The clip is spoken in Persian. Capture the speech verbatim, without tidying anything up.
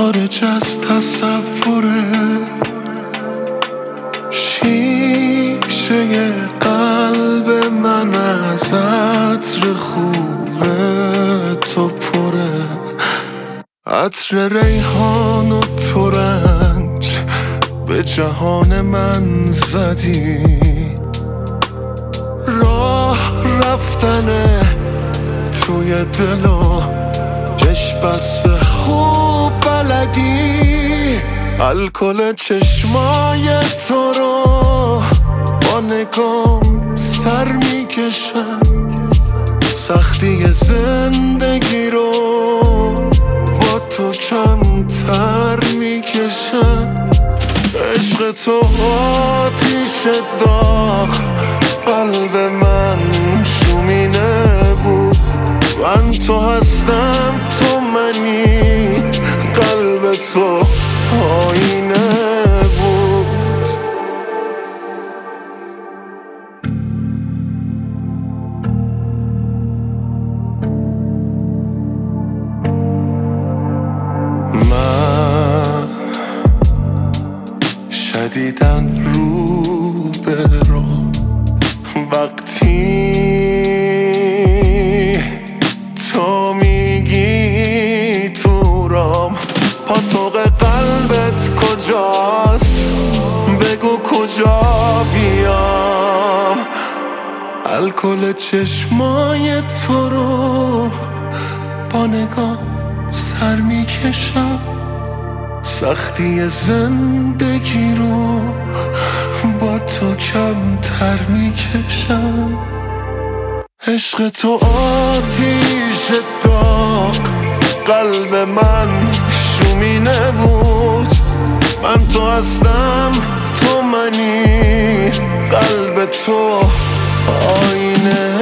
خارج از تصوره، شیشه قلب من از عطر خوب تو پره، عطر ریحان و ترنج به جهان من زدی، راه رفتنه توی دل و چشم بس خوب بلدی، الکل چشمای تو رو با نگام سر میکشم، سختی زندگی رو با تو کمتر میکشم، عشق تو آتیش داغ قلب من شومینه بود، من تو هستم تو منی، قلب تو آینه بود. من شدیدن رو به رو وقتی تو میگی تو رام، پاتوق قلبت کجاست بگو کجا بیام، الکل چشمای تو رو با نگاه سر میکشم، سختی زندگی رو با تو کمتر میکشم، عشق تو آتیش داغ قلب من شومینه بود، من تو هستم تو منی، قلب تو آینه